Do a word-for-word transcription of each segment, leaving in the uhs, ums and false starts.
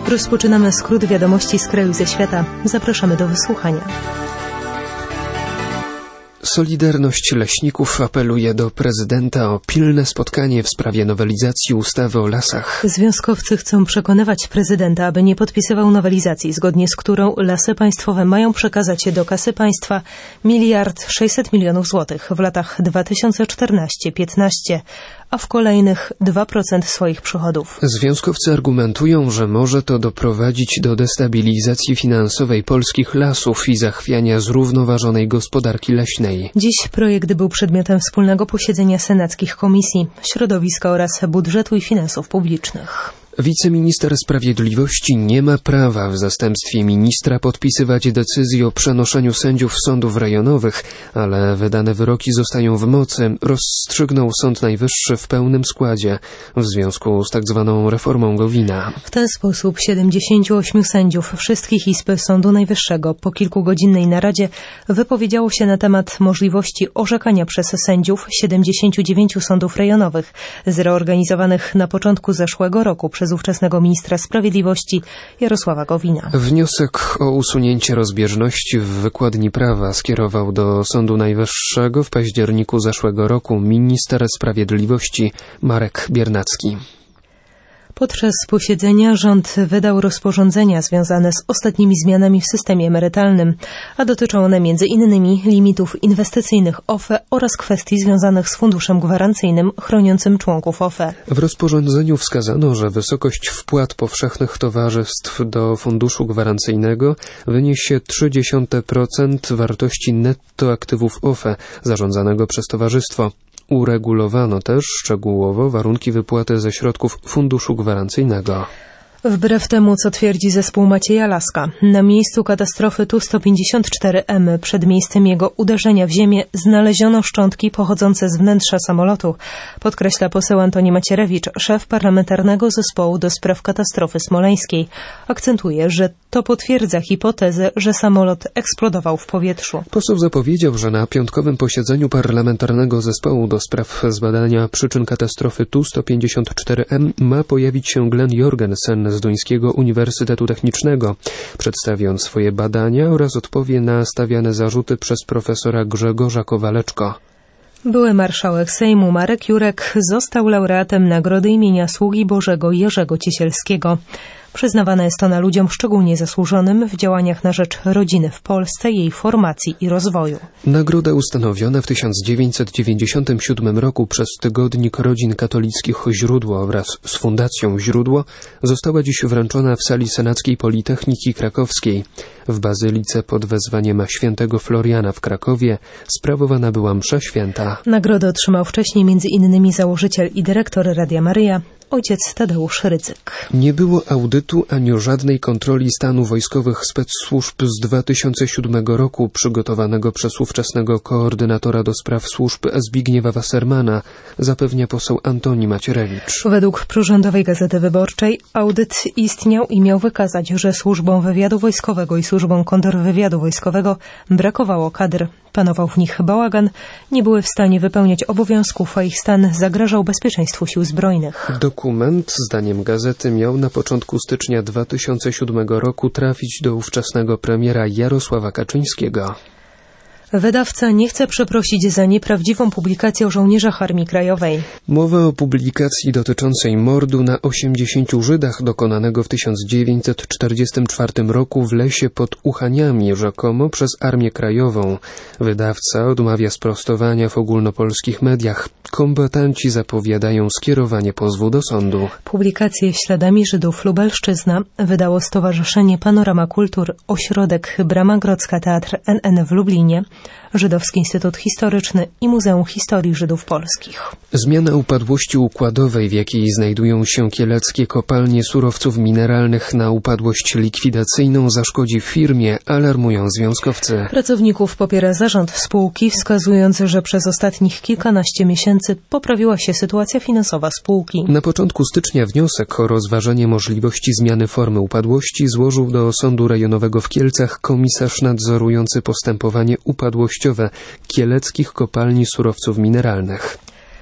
Rozpoczynamy skrót wiadomości z kraju i ze świata. Zapraszamy do wysłuchania. Solidarność Leśników apeluje do prezydenta o pilne spotkanie w sprawie nowelizacji ustawy o lasach. Związkowcy chcą przekonywać prezydenta, aby nie podpisywał nowelizacji, zgodnie z którą Lasy Państwowe mają przekazać do kasy państwa miliard sześćset milionów złotych w latach dwa tysiące czternastym do piętnastego, a w kolejnych dwa procent swoich przychodów. Związkowcy argumentują, że może to doprowadzić do destabilizacji finansowej polskich lasów i zachwiania zrównoważonej gospodarki leśnej. Dziś projekt był przedmiotem wspólnego posiedzenia senackich komisji środowiska oraz budżetu i finansów publicznych. Wiceminister Sprawiedliwości nie ma prawa w zastępstwie ministra podpisywać decyzji o przenoszeniu sędziów sądów rejonowych, ale wydane wyroki zostają w mocy, rozstrzygnął Sąd Najwyższy w pełnym składzie w związku z tak zwaną reformą Gowina. W ten sposób siedemdziesięciu ośmiu sędziów wszystkich izb Sądu Najwyższego po kilkugodzinnej naradzie wypowiedziało się na temat możliwości orzekania przez sędziów siedemdziesięciu dziewięciu sądów rejonowych zreorganizowanych na początku zeszłego roku przez ówczesnego ministra sprawiedliwości Jarosława Gowina. Wniosek o usunięcie rozbieżności w wykładni prawa skierował do Sądu Najwyższego w październiku zeszłego roku minister sprawiedliwości Marek Biernacki. Podczas posiedzenia rząd wydał rozporządzenia związane z ostatnimi zmianami w systemie emerytalnym, a dotyczą one między innymi limitów inwestycyjnych O F E oraz kwestii związanych z funduszem gwarancyjnym chroniącym członków O F E. W rozporządzeniu wskazano, że wysokość wpłat powszechnych towarzystw do funduszu gwarancyjnego wyniesie trzy dziesiąte procent wartości netto aktywów O F E zarządzanego przez towarzystwo. Uregulowano też szczegółowo warunki wypłaty ze środków funduszu gwarancyjnego. Wbrew temu, co twierdzi zespół Macieja Laska, na miejscu katastrofy Tu sto pięćdziesiąt cztery M przed miejscem jego uderzenia w ziemię znaleziono szczątki pochodzące z wnętrza samolotu, podkreśla poseł Antoni Macierewicz, szef parlamentarnego zespołu do spraw katastrofy smoleńskiej. Akcentuje, że to potwierdza hipotezę, że samolot eksplodował w powietrzu. Poseł zapowiedział, że na piątkowym posiedzeniu parlamentarnego zespołu do spraw zbadania przyczyn katastrofy Tu sto pięćdziesiąt cztery M ma pojawić się Glenn Jorgensen z Duńskiego Uniwersytetu Technicznego. Przedstawi on swoje badania oraz odpowie na stawiane zarzuty przez profesora Grzegorza Kowaleczko. Były marszałek Sejmu Marek Jurek został laureatem Nagrody imienia Sługi Bożego Jerzego Ciesielskiego. Przyznawane jest ona ludziom szczególnie zasłużonym w działaniach na rzecz rodziny w Polsce, jej formacji i rozwoju. Nagroda ustanowiona w tysiąc dziewięćset dziewięćdziesiątym siódmym roku przez Tygodnik Rodzin Katolickich Źródło wraz z Fundacją Źródło została dziś wręczona w sali Senackiej Politechniki Krakowskiej. W Bazylice pod wezwaniem świętego Floriana w Krakowie sprawowana była msza święta. Nagrodę otrzymał wcześniej między innymi założyciel i dyrektor Radia Maryja, ojciec Tadeusz Rydzyk. Nie było audytu ani żadnej kontroli stanu wojskowych specsłużb z dwa tysiące siódmego roku przygotowanego przez ówczesnego koordynatora do spraw służb Zbigniewa Wassermana, zapewnia poseł Antoni Macierewicz. Według prorządowej Gazety Wyborczej audyt istniał i miał wykazać, że służbom wywiadu wojskowego i służbom kontrwywiadu wojskowego brakowało kadr. Panował w nich bałagan, nie były w stanie wypełniać obowiązków, a ich stan zagrażał bezpieczeństwu sił zbrojnych. Dokument, zdaniem gazety, miał na początku stycznia dwa tysiące siódmego roku trafić do ówczesnego premiera Jarosława Kaczyńskiego. Wydawca nie chce przeprosić za nieprawdziwą publikację o żołnierzach Armii Krajowej. Mowa o publikacji dotyczącej mordu na osiemdziesięciu Żydach dokonanego w tysiąc dziewięćset czterdziestym czwartym roku w lesie pod Uchaniami, rzekomo przez Armię Krajową. Wydawca odmawia sprostowania w ogólnopolskich mediach. Kombatanci zapowiadają skierowanie pozwu do sądu. Publikację Śladami Żydów Lubelszczyzna wydało Stowarzyszenie Panorama Kultur, Ośrodek Brama Grodzka Teatr N N w Lublinie, Żydowski Instytut Historyczny i Muzeum Historii Żydów Polskich. Zmiana upadłości układowej, w jakiej znajdują się kieleckie kopalnie surowców mineralnych, na upadłość likwidacyjną zaszkodzi firmie, alarmują związkowcy. Pracowników popiera zarząd spółki, wskazując, że przez ostatnich kilkanaście miesięcy poprawiła się sytuacja finansowa spółki. Na początku stycznia wniosek o rozważenie możliwości zmiany formy upadłości złożył do Sądu Rejonowego w Kielcach komisarz nadzorujący postępowanie upadłościowe Kieleckich Kopalni Surowców Mineralnych.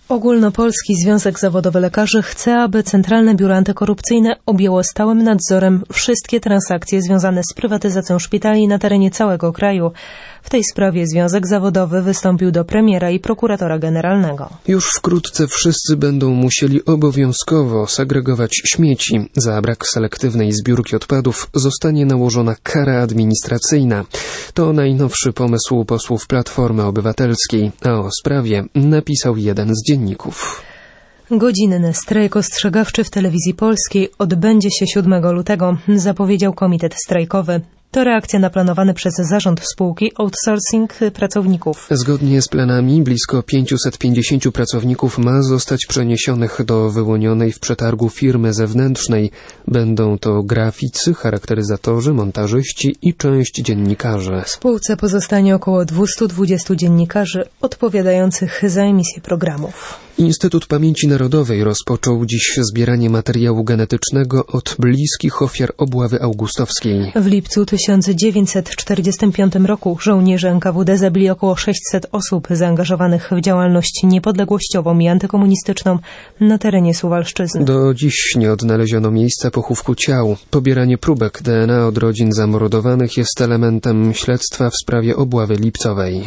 Ogólnopolski Związek Zawodowy Lekarzy chce, aby Centralne Biuro Antykorupcyjne objęło stałym nadzorem wszystkie transakcje związane z prywatyzacją szpitali na terenie całego kraju. W tej sprawie Związek Zawodowy wystąpił do premiera i prokuratora generalnego. Już wkrótce wszyscy będą musieli obowiązkowo segregować śmieci. Za brak selektywnej zbiórki odpadów zostanie nałożona kara administracyjna. To najnowszy pomysł posłów Platformy Obywatelskiej, a o sprawie napisał jeden z dzienników. Godzinny strajk ostrzegawczy w Telewizji Polskiej odbędzie się siódmego lutego, zapowiedział komitet strajkowy. To reakcja na planowany przez zarząd spółki outsourcing pracowników. Zgodnie z planami blisko pięćset pięćdziesięciu pracowników ma zostać przeniesionych do wyłonionej w przetargu firmy zewnętrznej. Będą to graficy, charakteryzatorzy, montażyści i część dziennikarzy. W spółce pozostanie około dwieście dwadzieścia dziennikarzy odpowiadających za emisję programów. Instytut Pamięci Narodowej rozpoczął dziś zbieranie materiału genetycznego od bliskich ofiar obławy augustowskiej. W lipcu tysiąc dziewięćset czterdziestym piątym roku żołnierze N K W D zabili około sześćset osób zaangażowanych w działalność niepodległościową i antykomunistyczną na terenie Suwalszczyzny. Do dziś nie odnaleziono miejsca pochówku ciał. Pobieranie próbek D N A od rodzin zamordowanych jest elementem śledztwa w sprawie obławy lipcowej.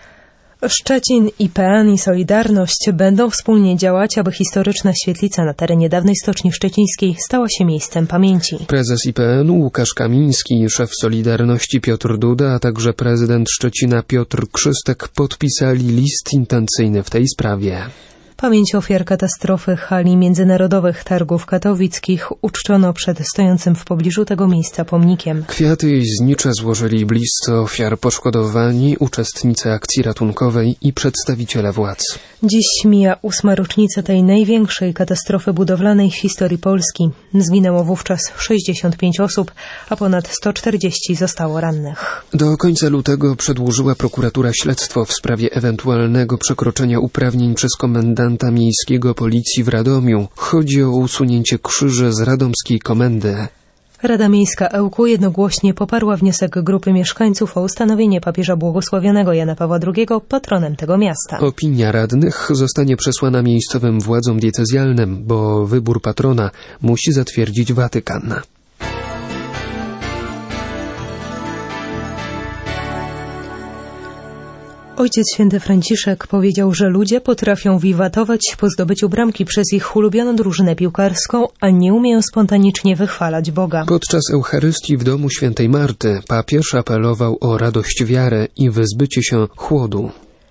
Szczecin, I P N i Solidarność będą wspólnie działać, aby historyczna świetlica na terenie dawnej Stoczni Szczecińskiej stała się miejscem pamięci. Prezes I P N Łukasz Kamiński, szef Solidarności Piotr Duda, a także prezydent Szczecina Piotr Krzystek podpisali list intencyjny w tej sprawie. Pamięć ofiar katastrofy hali międzynarodowych targów katowickich uczczono przed stojącym w pobliżu tego miejsca pomnikiem. Kwiaty i znicze złożyli bliscy ofiar poszkodowani, uczestnicy akcji ratunkowej i przedstawiciele władz. Dziś mija ósma rocznica tej największej katastrofy budowlanej w historii Polski. Zginęło wówczas sześćdziesiąt pięć osób, a ponad sto czterdzieści zostało rannych. Do końca lutego przedłużyła prokuratura śledztwo w sprawie ewentualnego przekroczenia uprawnień przez komendanta miejskiego policji w Radomiu. Chodzi o usunięcie krzyży z radomskiej komendy. Rada Miejska Ełku jednogłośnie poparła wniosek grupy mieszkańców o ustanowienie papieża błogosławionego Jana Pawła drugiego patronem tego miasta. Opinia radnych zostanie przesłana miejscowym władzom diecezjalnym, bo wybór patrona musi zatwierdzić Watykan. Ojciec Święty Franciszek powiedział, że ludzie potrafią wiwatować po zdobyciu bramki przez ich ulubioną drużynę piłkarską, a nie umieją spontanicznie wychwalać Boga. Podczas Eucharystii w domu Świętej Marty papież apelował o radość wiary i wyzbycie się chłodu.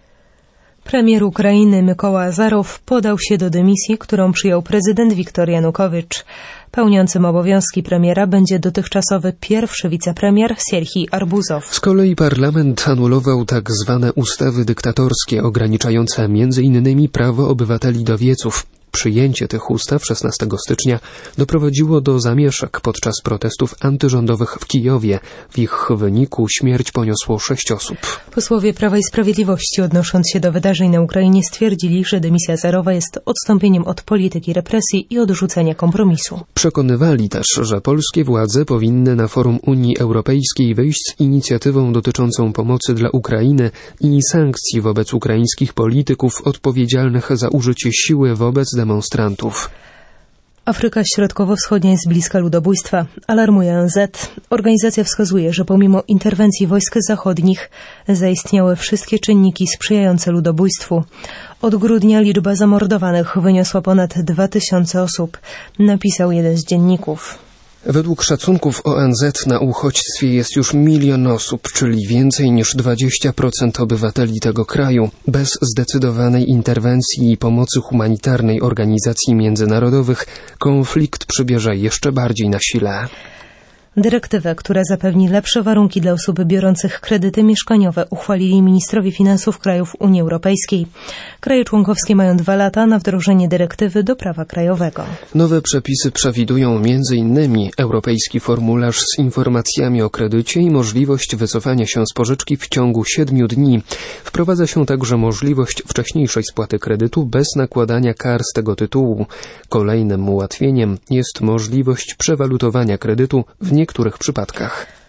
Premier Ukrainy Mykoła Azarow podał się do dymisji, którą przyjął prezydent Wiktor Janukowycz. Pełniącym obowiązki premiera będzie dotychczasowy pierwszy wicepremier Sierhij Arbuzow. Z kolei parlament anulował tak zwane ustawy dyktatorskie ograniczające między innymi prawo obywateli do wieców. Przyjęcie tych ustaw szesnastego stycznia doprowadziło do zamieszek podczas protestów antyrządowych w Kijowie. W ich wyniku śmierć poniosło sześć osób. Posłowie Prawa i Sprawiedliwości, odnosząc się do wydarzeń na Ukrainie, stwierdzili, że dymisja Azarowa jest odstąpieniem od polityki represji i odrzucenia kompromisu. Przekonywali też, że polskie władze powinny na forum Unii Europejskiej wyjść z inicjatywą dotyczącą pomocy dla Ukrainy i sankcji wobec ukraińskich polityków odpowiedzialnych za użycie siły wobec demonstrantów. Afryka Środkowo-Wschodnia jest bliska ludobójstwa, alarmuje O N Z. Organizacja wskazuje, że pomimo interwencji wojsk zachodnich zaistniały wszystkie czynniki sprzyjające ludobójstwu. Od grudnia liczba zamordowanych wyniosła ponad dwa tysiące osób, napisał jeden z dzienników. Według szacunków O N Z na uchodźstwie jest już milion osób, czyli więcej niż dwadzieścia procent obywateli tego kraju. Bez zdecydowanej interwencji i pomocy humanitarnej organizacji międzynarodowych konflikt przybierze jeszcze bardziej na sile. Dyrektywę, która zapewni lepsze warunki dla osób biorących kredyty mieszkaniowe, uchwalili ministrowie finansów krajów Unii Europejskiej. Kraje członkowskie mają dwa lata na wdrożenie dyrektywy do prawa krajowego. Nowe przepisy przewidują między innymi europejski formularz z informacjami o kredycie i możliwość wycofania się z pożyczki w ciągu siedmiu dni. Wprowadza się także możliwość wcześniejszej spłaty kredytu bez nakładania kar z tego tytułu. Kolejnym ułatwieniem jest możliwość przewalutowania kredytu w niektórych przypadkach.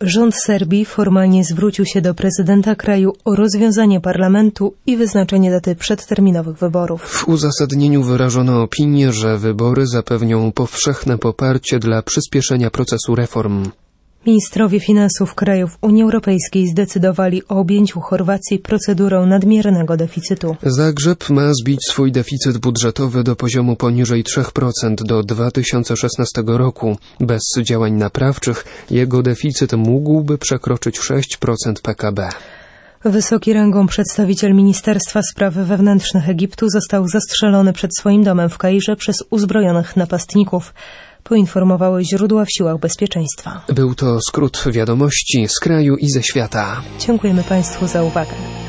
Rząd Serbii formalnie zwrócił się do prezydenta kraju o rozwiązanie parlamentu i wyznaczenie daty przedterminowych wyborów. W uzasadnieniu wyrażono opinię, że wybory zapewnią powszechne poparcie dla przyspieszenia procesu reform. Ministrowie finansów krajów Unii Europejskiej zdecydowali o objęciu Chorwacji procedurą nadmiernego deficytu. Zagrzeb ma zbić swój deficyt budżetowy do poziomu poniżej trzy procent do dwa tysiące szesnastego roku. Bez działań naprawczych jego deficyt mógłby przekroczyć sześć procent P K B. Wysoki rangą przedstawiciel Ministerstwa Spraw Wewnętrznych Egiptu został zastrzelony przed swoim domem w Kairze przez uzbrojonych napastników, poinformowały źródła w siłach bezpieczeństwa. Był to skrót wiadomości z kraju i ze świata. Dziękujemy Państwu za uwagę.